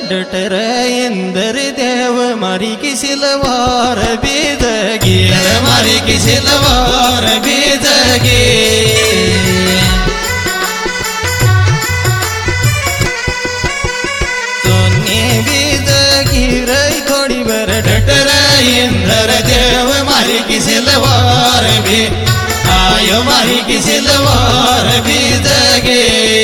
Daughter Inder देव मारी की सिलवार बीदगी मारी की सिलवार बीदगी सोनी बीदगी रही थोड़ी बर डटर इंदर देव मारी की सिलवार भी आयो मारी की सिलवार बीदगी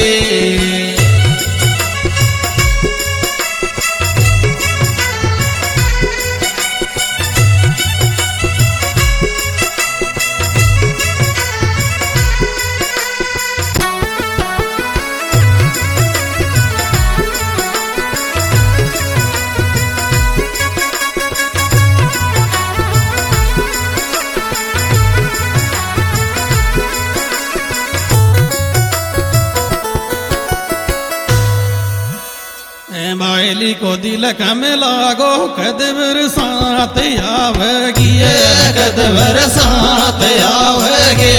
बायली को दिल कम लागो कद बरसात आवगी कद बरसात आवगी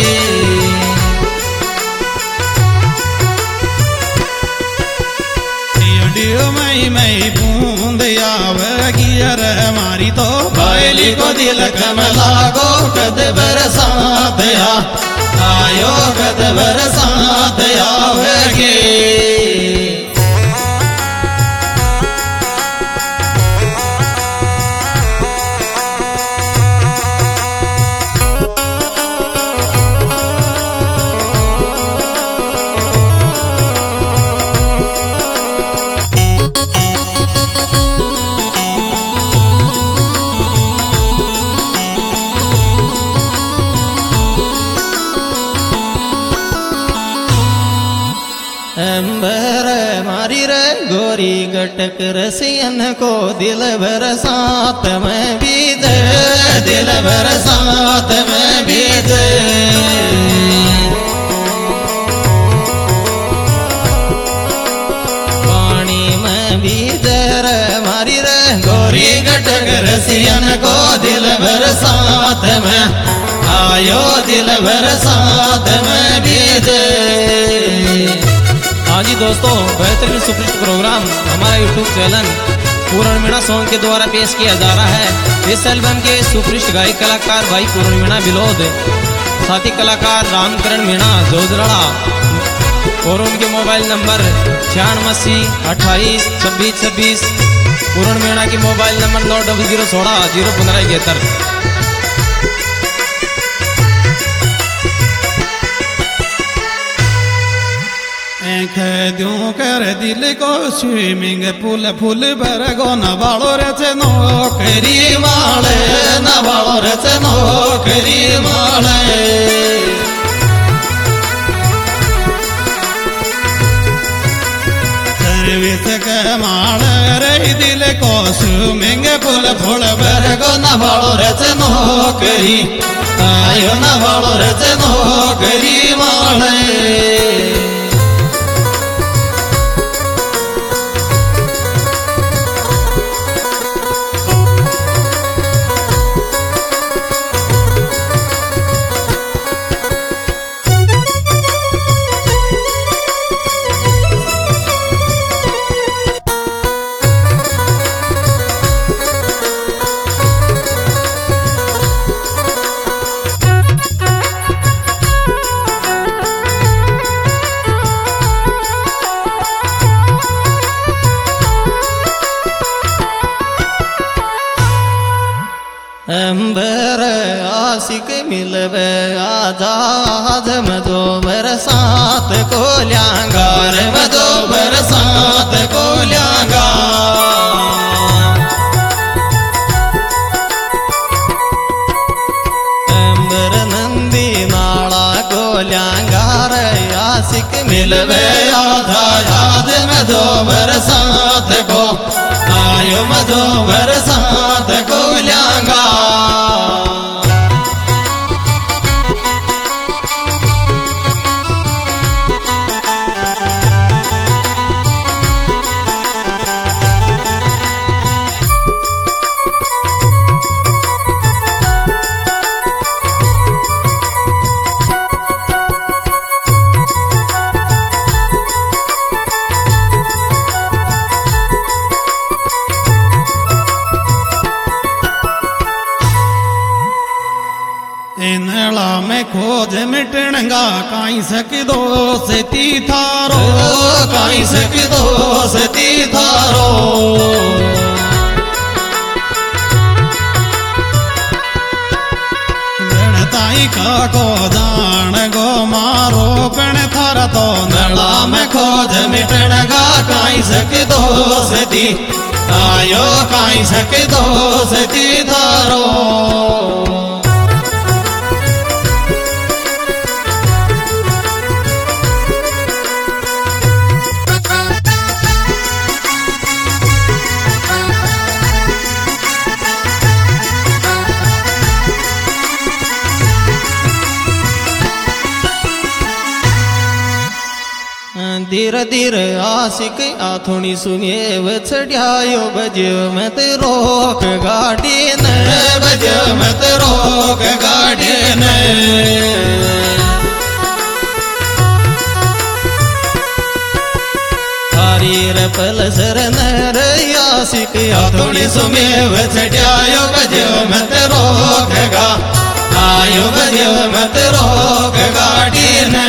डियो मई बूंद आवगी अरे मारी तो बायली को दिल कम लागो कद बरसात आयो कद बरसात आवगी अंबर मारी रे गोरी गटक रसियन को दिल बरसात में बीत दिल बरसात में बीत पानी में बीत मारी रे गोरी गटक रसियन को दिल बरसात में आयो दिल बरसात में बीत। हाँ जी दोस्तों, बेहतरीन सुपरहिट प्रोग्राम हमारा YouTube channel Puran Meena song के द्वारा पेश किया जा रहा है। इस एल्बम के सुपरहिट गायक कलाकार भाई पूरण मीणा बिलोद, साथी कलाकार रामकरण मीणा जोधड़ा और उनके मोबाइल नंबर 96 28 26 26। पूरण मीणा की मोबाइल नंबर 9016 01571। दूं कर दिल को स्विमिंग पूल फूल बरगो नवालो रचे नौकरी माले नवालो रचे नौकरी माले सर्विस के माले रे दिल को स्विमिंग पूल फूल बरगो नवालो रचे नौकरी आयो नवालो रचे नौकरी माले अंबर आशिक मिलवे आजाद मधो बरसात को ल्यांगार मधो बरसात को ल्यांगा अंबर नंदी नाला को ल्यांगार आशिक मिलवे आजाद मधो बरसात को आयो मधो बरसात को ल्यांगा काई सक दोष ती थारो काई सक दोष ती थारो ताई काको जान गो मारो पण थारा तो नला में खोज मिटण गा काई सक दोष ती आयो काई सक दोष ती थारो धीरे धीरे आशिक आथोनी सुनेव चढ़ायो बजो मत रोक गाड़ी ने बजो मत रोक गाड़ी ने हरीर पलसर नर आशिक आथोनी सुनेव चढ़ायो बजो मत रोक गा आयो बजो मत रोक गाड़ी ने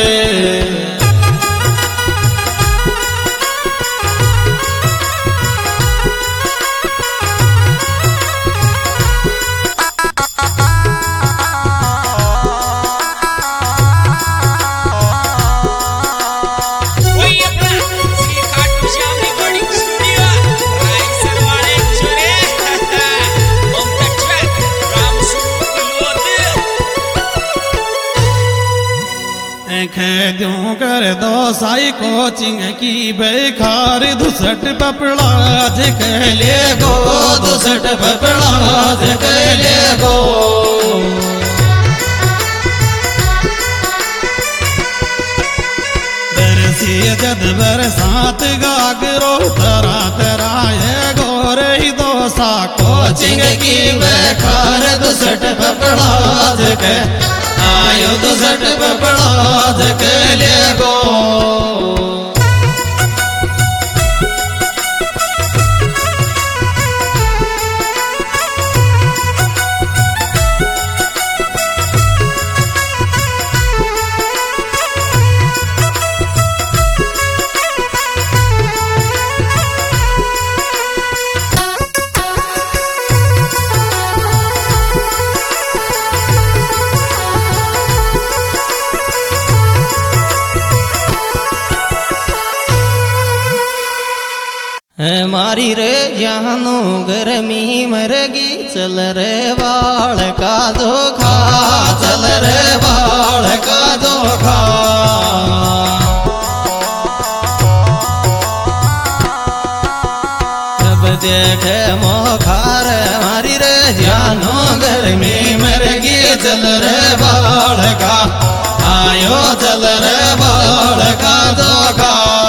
खेदूं कर दो साई कोचिंग की बेखार दुसट पपड़ा ले गो दुसट पपड़ा ले गो बरसी जद बरसात गागरो तरा तरा ये गोरे दो सा कोचिंग की बेखार दुसट पपड़ा आयो दुसट पपड़ा ले गो मारी रे जानू गर्मी मरगी चल रे बाल का धोखा चल रे बाल का धोखा अब देखे मोखार मारी रे जानू गर्मी मरगी चल रे बाल का आयो चल रे बाल का धोखा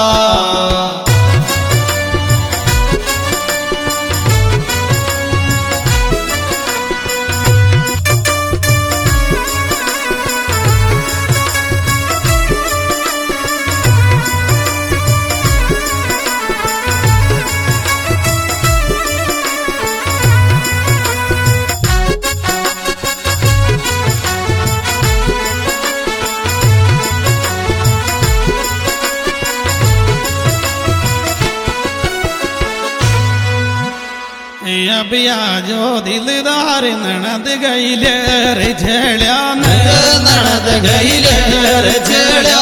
अबिया जो दिलदार ननद गईले रे झेड़िया ननद गईले रे झेड़िया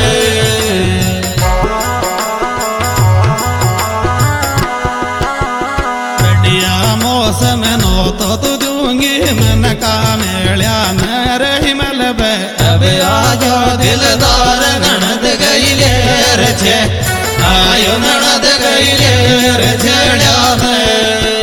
बढ़िया मौसम नो तो तू दूंगी मन का मेलिया न रही मलबे अबिया जो दिलदार ननद गईले रे आयो ननद गईले रे झेड़िया